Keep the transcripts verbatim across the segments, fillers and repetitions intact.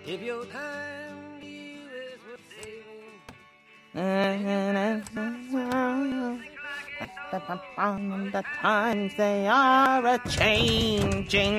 If your time to you is worth saving. The times they are a changing.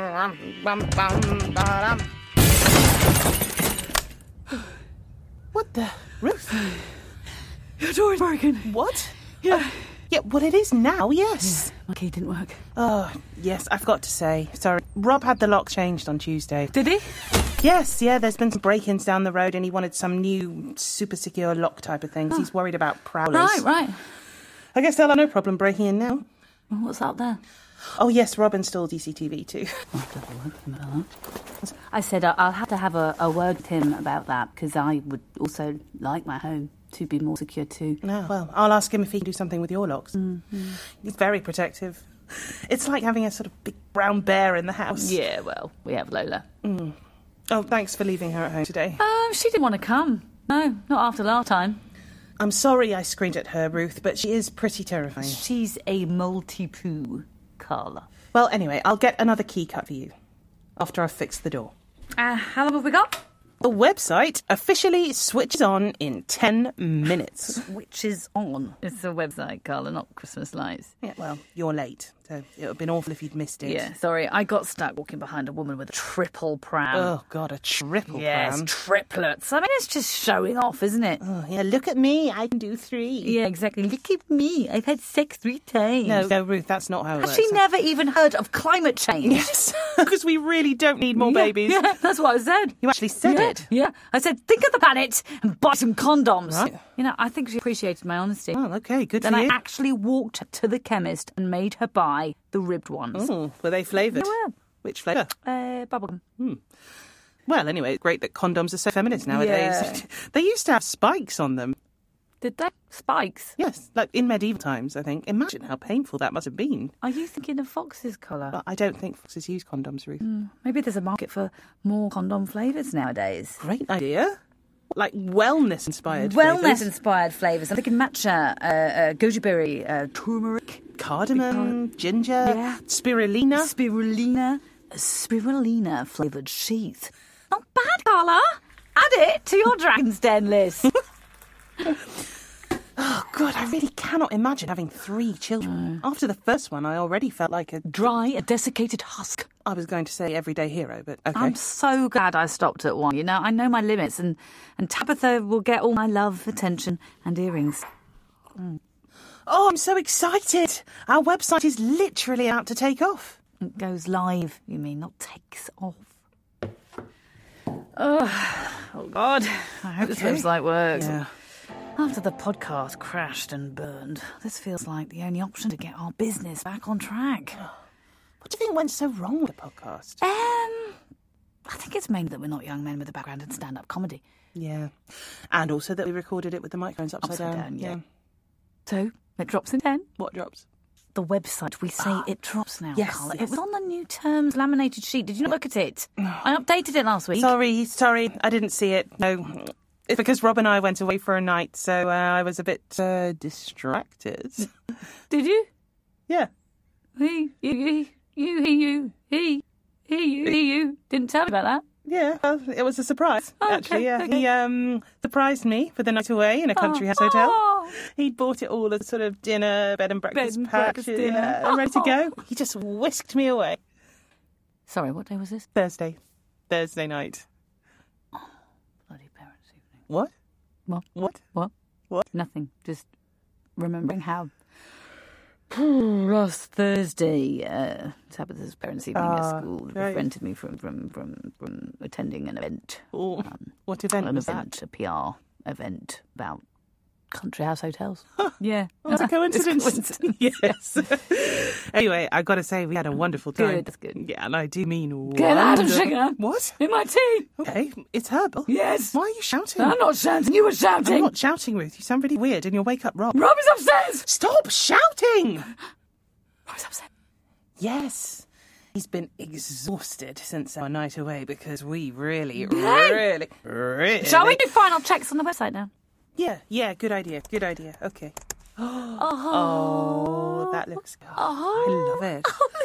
What the? Ruth? Your door's broken. What? Yeah. Uh, yeah, well, it is now, yes. My key didn't work. Oh, yes, I forgot to say. Sorry. Rob had the lock changed on Tuesday. Did he? Yes, yeah, there's been some break-ins down the road and he wanted some new super secure lock type of things. Oh. He's worried about prowlers. Right, right. I guess they'll have no problem breaking in now. Well, what's out there? Oh, yes, Rob installed D C T V too. I said uh, I'll have to have a, a word with him about that because I would also like my home to be more secure too. No, well, I'll ask him if he can do something with your locks. Mm-hmm. He's very protective. It's like having a sort of big brown bear in the house. Yeah, well, we have Lola. Mm. Oh, thanks for leaving her at home today. Um, she didn't want to come. No, not after last time. I'm sorry I screamed at her, Ruth, but she is pretty terrifying. She's a multi-poo, Carla. Well, anyway, I'll get another key cut for you after I've fixed the door. Uh, how long have we got? The website officially switches on in ten minutes. Switches on? It's a website, Carla, not Christmas lights. Yeah, well, you're late, so it would have been awful if you'd missed it. Yeah, sorry, I got stuck walking behind a woman with a triple pram. Oh, God, a triple yes, pram. Yes, triplets. I mean, it's just showing off, isn't it? Oh, yeah, look at me, I can do three. Yeah, exactly. Look at me, I've had sex three times. No, no, Ruth, that's not how it Has works. she never even heard of climate change? Yes, because we really don't need more yeah, babies. Yeah, that's what I said. You actually said yeah, it. Yeah, I said, think of the planet and buy some condoms. Right. You know, I think she appreciated my honesty. Oh, okay, good then for I you. Then I actually walked to the chemist and made her buy the ribbed ones. Oh, were they flavoured? They were. Which flavour? Uh, bubblegum. Hmm. Well, anyway, great that condoms are so feminist nowadays. Yeah. They used to have spikes on them. Did they? Spikes? Yes, like in medieval times, I think. Imagine how painful that must have been. Are you thinking of Fox's colour? Well, I don't think foxes use condoms, Ruth. Mm, maybe there's a market for more condom flavours nowadays. Great idea. Like wellness-inspired Wellness-inspired flavours. I'm thinking matcha, uh, uh, goji berry, uh, turmeric. Cardamom, ginger, yeah. spirulina. Spirulina. A spirulina flavoured sheath. Not bad, Carla. Add it to your Dragon's Den list. Oh, God, I really cannot imagine having three children. No. After the first one, I already felt like a... Dry, a desiccated husk. I was going to say everyday hero, but okay. I'm so glad I stopped at one. You know, I know my limits, and, and Tabitha will get all my love, attention, and earrings. Mm. Oh, I'm so excited. Our website is literally out to take off. It goes live, you mean, not takes off. Oh, oh God. I hope okay. this website works. Yeah. After the podcast crashed and burned, this feels like the only option to get our business back on track. What do you think went so wrong with the podcast? Um, I think it's mainly that we're not young men with a background in stand-up comedy. Yeah. And also that we recorded it with the microphones upside, upside down. down yeah. yeah. So, it drops in ten. What drops? The website. We say oh. it drops now, yes, Carla. Yes. It was on the new terms laminated sheet. Did you not look at it? I updated it last week. Sorry, sorry. I didn't see it. No. It's because Rob and I went away for a night, so uh, I was a bit uh, distracted. Did you? Yeah. He, you, you, you, he, you, he, he, you, he, you. Didn't tell me about that. Yeah, well, it was a surprise, oh, actually, okay, yeah. okay. He um, surprised me for the night away in a country house hotel. Oh. He'd bought it all as sort of dinner, bed and breakfast bed and pack, breakfast dinner. Yeah, ready to go. He just whisked me away. Sorry, what day was this? Thursday. Thursday night. Oh, bloody parents' evening. What? What? What? What? What? Nothing. Just remembering how last Thursday, uh, Tabitha's parents' evening uh, at school right. prevented me from, from, from, from attending an event. Oh, um, what event an was event, that? A P R event about country house hotels. Huh. Yeah. What a coincidence. It's a coincidence. Yes. Anyway, I got to say, we had a wonderful time. Good, that's good. Yeah, and I do mean Get out of sugar. What? In my tea. Okay, it's herbal. Yes. Why are you shouting? I'm not shouting, you were shouting. I'm not shouting, Ruth. You sound really weird and you'll wake up Rob. Rob is upstairs. Stop shouting. Rob is upset. Yes. He's been exhausted since our night away because we really, hey. really, really... Shall we do final checks on the website now? Yeah, yeah, good idea, good idea. Okay. Oh, oh that looks good. Oh. I love it. Oh, look at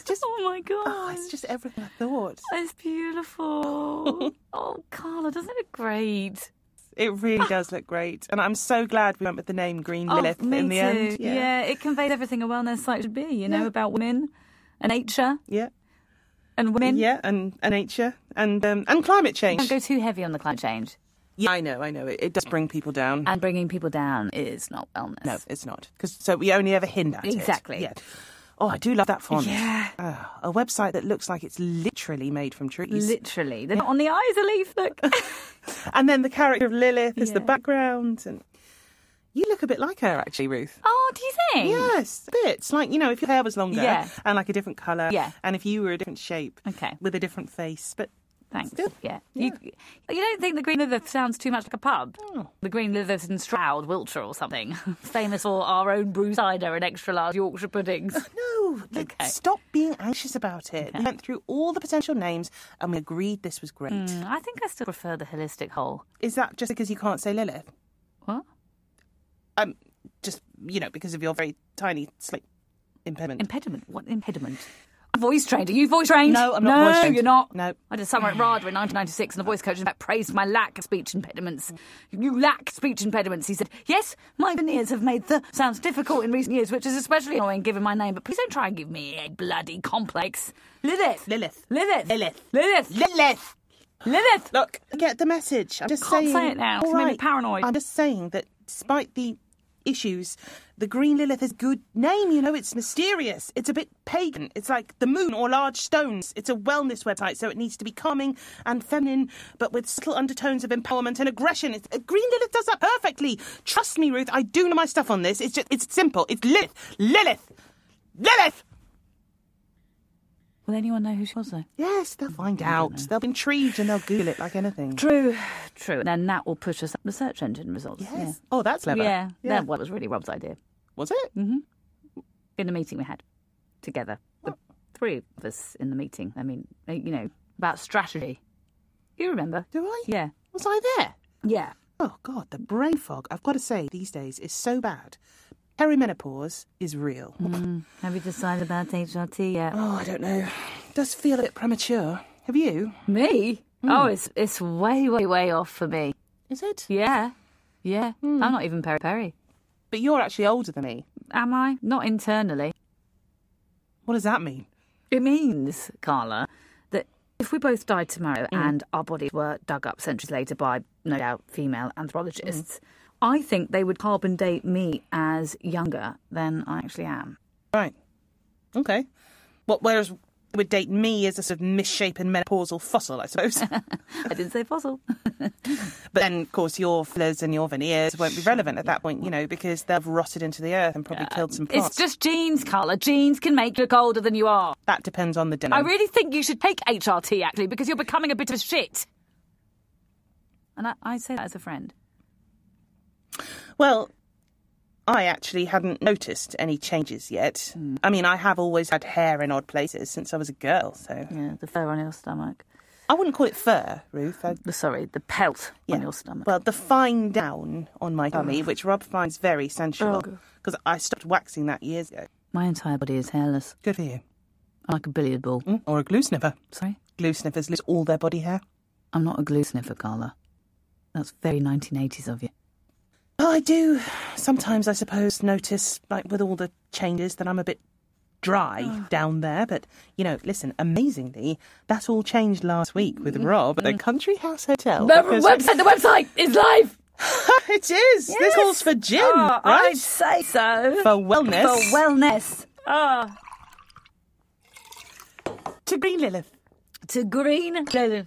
just, Oh, my God. oh, it's just everything I thought. It's beautiful. Oh, Carla, doesn't it look great? It really does look great. And I'm so glad we went with the name Green Oh, Lilith me in the too. end. Yeah. it conveyed everything a wellness site should be, you know, Yeah. about women and nature Yeah. and women. Yeah, and, and nature and um, and climate change. Don't go too heavy on the climate change. Yeah, I know, I know. It, it does bring people down. And bringing people down is not wellness. No, it's not. Because so we only ever hint at it. Exactly. Yeah. Oh, I do love that font. Yeah. Oh, a website that looks like it's literally made from trees. Literally. They're not on the eyes, Elif, look. And then the character of Lilith is the Yeah. background. And you look a bit like her, actually, Ruth. Oh, do you think? Yes, a bit. It's like, you know, if your hair was longer Yeah. and like a different colour. Yeah. And if you were a different shape. Okay. With a different face. But Thanks. Still. Yeah. Yeah. You, you don't think the Green Lilith sounds too much like a pub? Oh. The Green Lilith in Stroud, Wiltshire or something. Famous for our own brew cider and extra large Yorkshire puddings. no, look, Okay. stop being anxious about it. Okay. We went through all the potential names and we agreed this was great. Mm, I think I still prefer the holistic whole. Is that just because you can't say Lilith? What? Um, just, you know, because of your very tiny, slight impediment. Impediment? What impediment? I'm voice trained. Are you voice trained? No, I'm not no, voice trained. you're not. No. I did summer at RADA in nineteen ninety-six and the voice coach in fact praised my lack of speech impediments. You lack speech impediments. He said, yes, my veneers have made the sounds difficult in recent years, which is especially annoying given my name, but please don't try and give me a bloody complex. Lilith. Lilith. Lilith. Lilith. Lilith. Lilith! Lilith. Look, I get the message. I'm just Can't saying. say it now. It's All made me right. paranoid. I'm just saying that despite the issues, the Green Lilith is a good name, you know, it's mysterious. It's a bit pagan. It's like the moon or large stones. It's a wellness website, so it needs to be calming and feminine, but with subtle undertones of empowerment and aggression. It's, uh, Green Lilith does that perfectly. Trust me, Ruth, I do know my stuff on this. It's just, it's simple. It's Lilith. Lilith. Lilith! Will anyone know who she was, though? Yes, they'll find out. They'll be intrigued and they'll Google it like anything. True. True. And then that will push us up the search engine results. Yes. Oh, that's Yeah. clever. Yeah. Yeah. That was really Rob's idea. Was it? In a meeting we had together. The three of us in the meeting. I mean, uh, you know, about strategy. You remember? Do I? Yeah. Was I there? Yeah. Oh, God, the brain fog, I've got to say, these days is so bad. Perimenopause is real. Have you decided about H R T yet? Oh, I don't know. It does feel a bit premature. Have you? Me? Oh, it's it's way, way, way off for me. Is it? Yeah. Yeah. I'm not even peri peri. But you're actually older than me. Am I? Not internally. What does that mean? It means, Carla, that if we both died tomorrow and our bodies were dug up centuries later by, no doubt, female anthropologists, I think they would carbon date me as younger than I actually am. Right. Okay. What? Whereas would date me as a sort of misshapen menopausal fossil, I suppose. I didn't say fossil. But then, of course, your fillers and your veneers won't be relevant at that point, you know, because they've rotted into the earth and probably killed some plants. It's just genes, Carla. Genes can make you look older than you are. That depends on the denim. I really think you should take H R T, actually, because you're becoming a bit of a shit. And I, I say that as a friend. Well, I actually hadn't noticed any changes yet. I mean, I have always had hair in odd places since I was a girl, so... Yeah, the fur on your stomach. I wouldn't call it fur, Ruth. I... The, sorry, the pelt Yeah. on your stomach. Well, the fine down on my tummy, which Rob finds very sensual, Oh. because I stopped waxing that years ago. My entire body is hairless. Good for you. I'm like a billiard ball. Mm, or a glue sniffer. Sorry? Glue sniffers lose all their body hair. I'm not a glue sniffer, Carla. That's very nineteen eighties of you. Oh, I do sometimes, I suppose, notice, like with all the changes, that I'm a bit dry down there. But, you know, listen, amazingly, that all changed last week with Rob at the Country House Hotel. The because- website, the website is live! It is! This calls for gin, Oh, right? I'd say so. For wellness. For wellness. Ah. To Green Lilith. To green.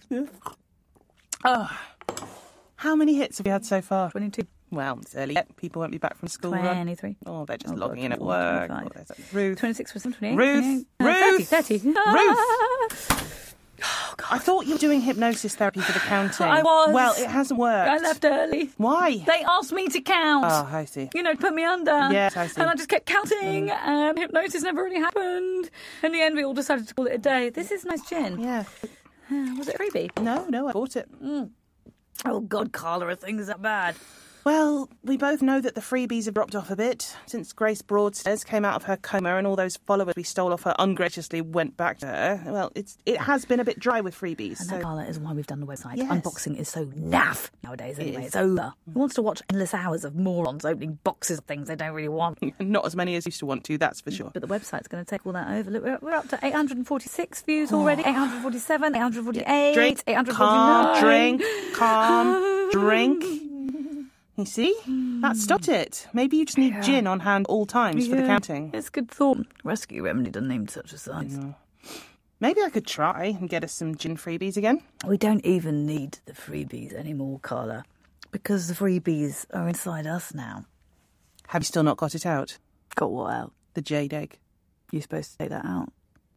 Oh. How many hits have we had so far? twenty-two. Well, it's early yet. People won't be back from school run. twenty-three. Oh, they're just Oh, logging God, in at twenty-four, work. twenty-five. Oh, there's that Ruth. twenty-six was twenty-eight. Ruth, twenty-eight. Ruth, thirty. thirty. Ruth. I thought you were doing hypnosis therapy for the counting. I was. Well, it hasn't worked. I left early. Why? They asked me to count. Oh, I see. You know, put me under. Yes, I see. And I just kept counting, and hypnosis never really happened. In the end, we all decided to call it a day. This is nice gin. Yeah. Uh, was it a freebie? No, no, I bought it. Oh, God, Carla, are things that bad? Well, we both know that the freebies have dropped off a bit since Grace Broadstairs came out of her coma and all those followers we stole off her ungraciously went back to her. Well, it's it has been a bit dry with freebies. And so. that, Carla, is why we've done the website. Yes. Unboxing is so naff nowadays anyway. is. It's over. Who wants to watch endless hours of morons opening boxes of things they don't really want? Not as many as used to want to, that's for sure. But the website's going to take all that over. Look, we're, we're up to eight hundred forty-six views already. eight hundred forty-seven, eight hundred forty-eight, Drink, eight hundred calm, forty-nine. drink, calm, drink. You see? That stopped it. Maybe you just need Yeah. gin on hand all times for the Yeah. counting. It's a good thought. Rescue Remedy doesn't need such a size. Maybe I could try and get us some gin freebies again. We don't even need the freebies anymore, Carla, because the freebies are inside us now. Have you still not got it out? Got what out? The jade egg. You're supposed to take that out.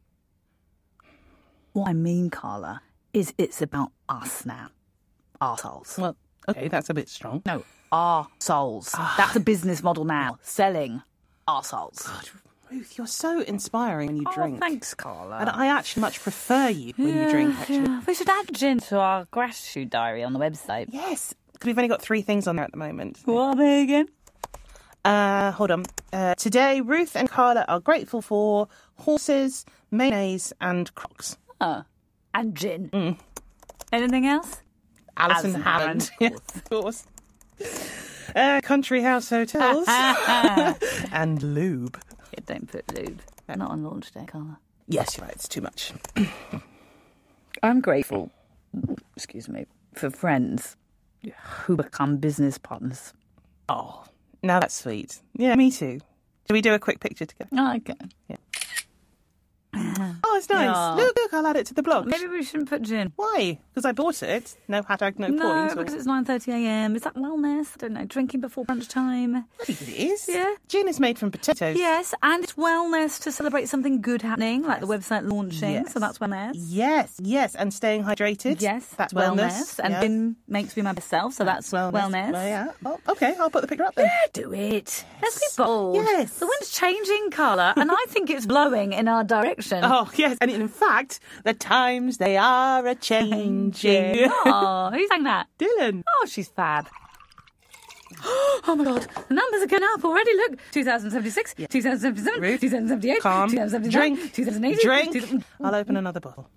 What I mean, Carla, is it's about us now. Arseholes. Well, okay, that's a bit strong. No, our souls. That's a business model now. Selling arseholes. Ruth, you're so inspiring when you drink. Oh, thanks, Carla. And I actually much prefer you when you drink, actually. Yeah. We should add gin to our gratitude diary on the website. Yes, because we've only got three things on there at the moment. What are they again? Uh, hold on. Uh, today, Ruth and Carla are grateful for horses, mayonnaise, and Crocs. Oh, and gin. Anything else? Alison Alison Hammond. Hammond, Yes, of course. Uh, country house hotels. And lube. Yeah, don't put lube. Not on launch day, Carla. Yes, you're right. It's too much. I'm grateful, excuse me, for friends who become business partners. Oh, now that's sweet. Yeah, me too. Shall we do a quick picture together? Oh, okay. Oh, it's nice. Yeah. Look, look, I'll add it to the blog. Maybe we shouldn't put gin. Why? Because I bought it. No hashtag, no, No, points. or- because it's nine thirty a m. Is that wellness? I don't know. Drinking before lunchtime. I think it is. Yeah. Gin is made from potatoes. Yes, and it's wellness to celebrate something good happening, like the website launching. Yes. So that's wellness. Yes, yes, and staying hydrated. Yes, that's wellness. wellness. And yeah. gin makes me my best self, so that's, wellness. Well, yeah. Oh, okay, I'll put the picture up then. Yeah, do it. Let's be bold. Yes. The wind's changing, Carla, and I think it's blowing in our direction. Oh, yes, and in fact, the times they are a changing. Oh, who sang that? Dylan. Oh, she's fab. Oh my God, the numbers are going up already. Look, two thousand seventy-six, two thousand seventy-seven, Ruth, two thousand seventy-eight, calm. two thousand seventy-nine, Drink. two thousand eighty. Drink. two thousand... I'll open another bottle.